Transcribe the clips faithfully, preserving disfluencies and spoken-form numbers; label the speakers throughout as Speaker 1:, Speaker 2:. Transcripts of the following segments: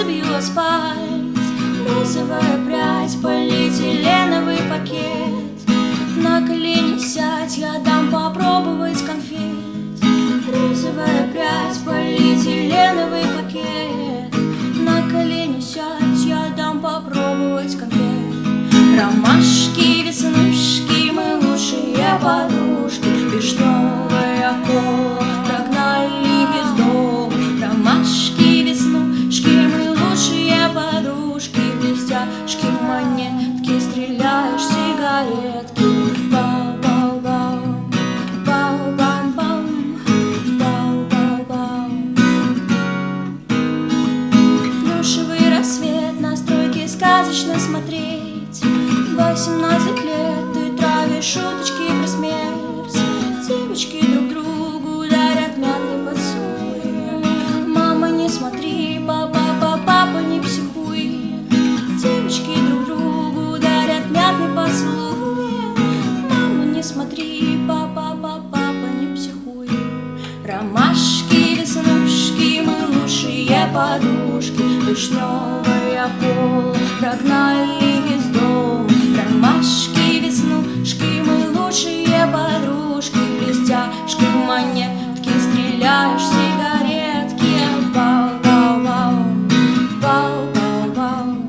Speaker 1: забью асфальт. Розовая прядь, полиэтиленовый пакет. На колени сядь, я дам попробовать конфет. Розовая прядь, полиэтиленовый пакет. На колени сядь, я дам попробовать конфет. Ромашки, веснушки, мы лучшие подружки. Вишневая кола прогнали из дома. Ромашки, веснушки, мы лучшие подружки. Блестяшки, монетки, стреляешь сигаретки. Бау-бау-бау, бау-бам-бам, бау-бау-бау. Плюшевый рассвет, на стройке сказочно смотреть. Восемнадцать лет ты травишь шуточки про смерть. Девочки друг другу дарят мятный поцелуй. Мама, не смотри, папа, папа, папа, не психуй. Девочки друг другу дарят мятный поцелуй. Мама, не смотри, папа, папа, папа, не психуй. Ромашки, веснушки, мы лучшие подружки. Вишневая кола прогнали из дома. Ромашки, веснушки, мы лучшие подружки. Блестяшки, монетки, стреляешь сигаретки. Бау-бау-бау, бау-бау-бау.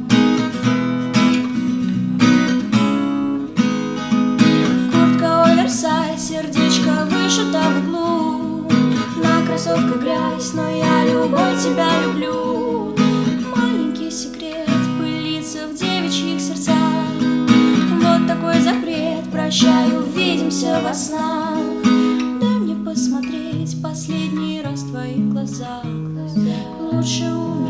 Speaker 1: Куртка оверсайз, сердечко вышито в углу. На кроссовках грязь, но я любой тебя люблю. Маленький секрет пылится в девичьих сердцах. Вот такой запрет, прощай, увидимся во снах. Дай мне посмотреть последний раз в твоих глазах. Лучше умереть.